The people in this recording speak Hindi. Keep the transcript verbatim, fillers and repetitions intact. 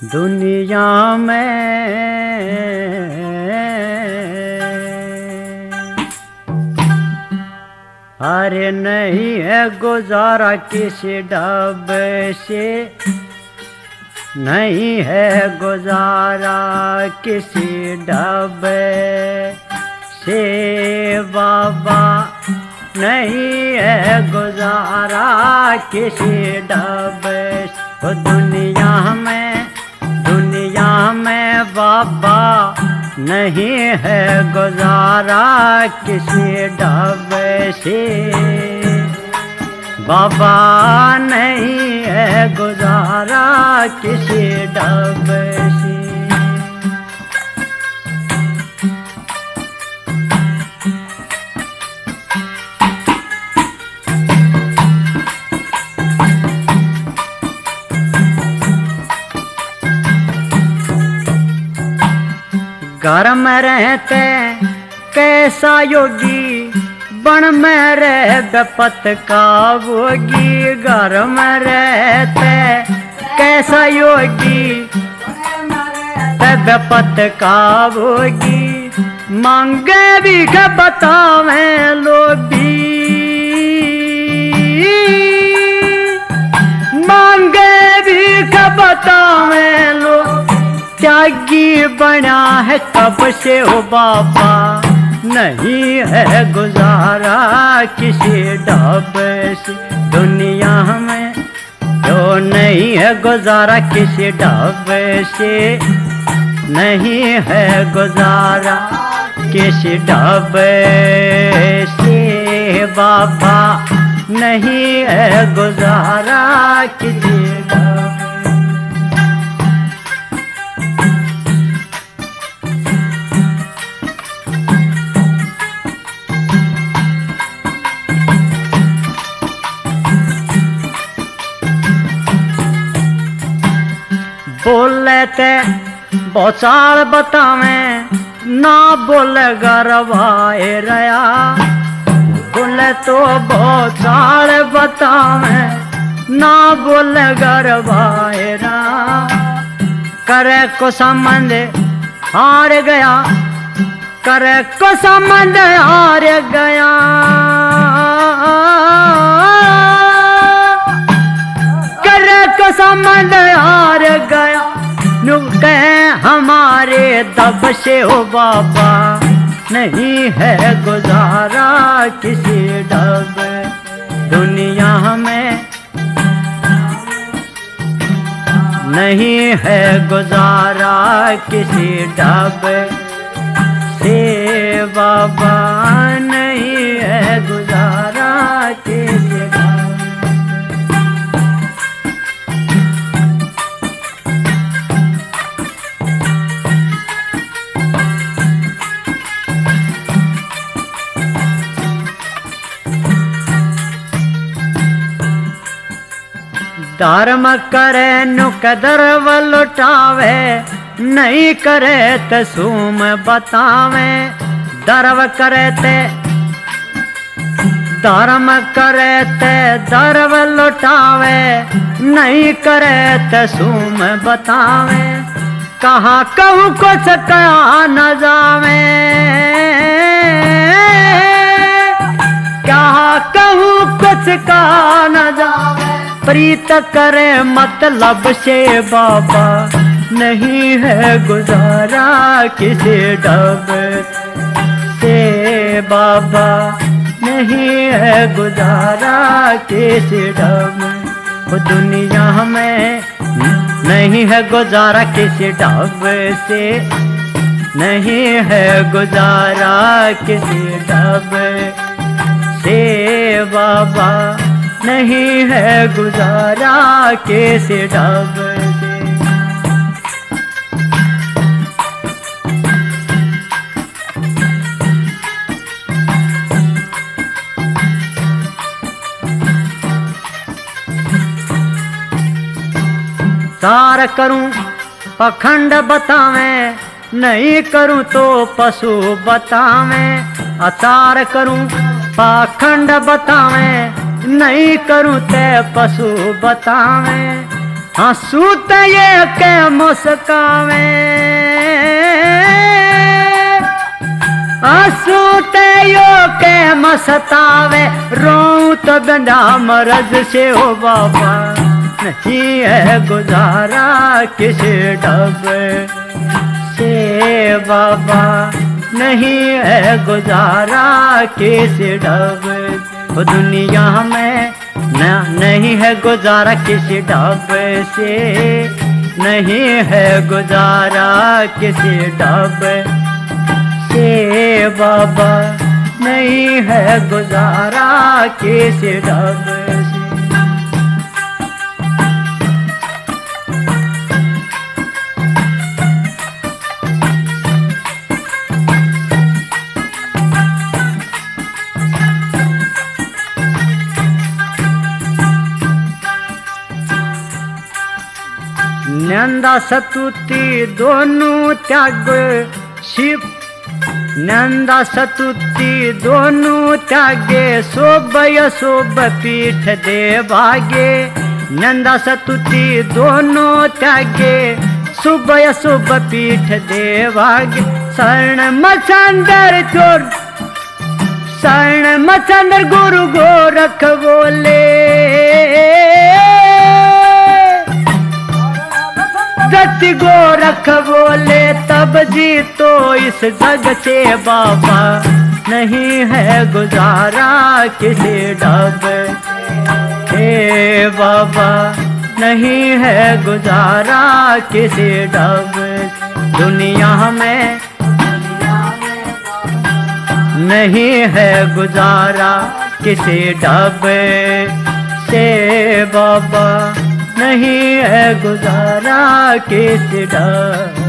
दुनिया में अरे नहीं है गुजारा किसी ढाबे से, नहीं है गुजारा किसी ढाबे से बाबा, नहीं है गुजारा किसी ढाबे से। ओ दुनिया में दुनिया में बाबा नहीं है गुजारा किसी ढाबे से, बाबा नहीं है गुजारा किसी ढाबे से। घर में रहते कैसा योगी, बन में रह बेपत का भोगी। घर में रहते कैसा योगी, बेपत का भोगी। मांगे भी के बतावे लोभी, मांगे भी के बतावे लोग। त्यागी बना है कब से हो बाबा, नहीं है गुजारा किसी ढाबे से। दुनिया में जो नहीं है गुजारा किसी ढाबे से, नहीं है गुजारा किसी ढाबे से बाबा, नहीं है गुजारा किसी ढाबे। बोले ते बौचाल बतावे, ना बोले गरवाए रया। बोले तो बौचाल बतावे, ना बोले गरवाए रया। करे को संबंध हार गया, करे को संबंध हार गया। करे को संबंध हार गया, नुके हमारे दब से हो बाबा, नहीं है गुजारा किसी ढाबे। दुनिया में नहीं है गुजारा किसी ढाबे से बाबा, नहीं है गुजारा किसी ढाबे। धर्म करे नु कदर व लुटावे, नहीं करे ते सूम बतावे। धर्म करे ते धर्म करे ते धर्म लुटावे, नहीं करे ते सूम बतावे। कहाँ कहूँ कुछ कहा न जावे, कहाँ कहूँ कुछ कहा न जावे। प्रीत करे मतलब से बाबा, नहीं है गुजारा किसी ढाबे से बाबा, नहीं है गुजारा किसी ढाबे। वो दुनिया में नहीं है गुजारा किसी ढाबे से, नहीं है गुजारा किसी ढाबे से बाबा, नहीं है गुजारा किसी ढाबे से। सार करूं पखंड बतावे, नहीं करूं तो पशु बतावे। अचार करूं पाखंड बतावे, नहीं करूं ते पशु बतावे। हाँ सूत ये के मुस्कावे, सूत यो के मस्तावे, रोऊं तो गंदा मरज से हो बाबा, नहीं है गुजारा किसी ढब से बाबा, नहीं है गुजारा किसी ढब। वो दुनिया में न नहीं है गुजारा किसी ढब से, नहीं है गुजारा किसी ढब से बाबा, नहीं है गुजारा किसी ढब से। नंदा सतुति दोनों त्याग शिव, नंदा सतुति दोनों त्यागे, शोभ यशोभ पीठ दे भागे। नंदा सतुति दोनों त्यागे, शुभ यशोभ पीठ दे भागे। शरण मचंदर चोर, शरण मचंदर गुरु गोरख बोले, दत्ति गोरख बोले तब जी तो इस जग से बाबा, नहीं है गुजारा किसी ढब। हे बाबा नहीं है गुजारा किसी ढब, दुनिया में नहीं है गुजारा किसी ढब से बाबा, नहीं है गुजारा किसी ढब।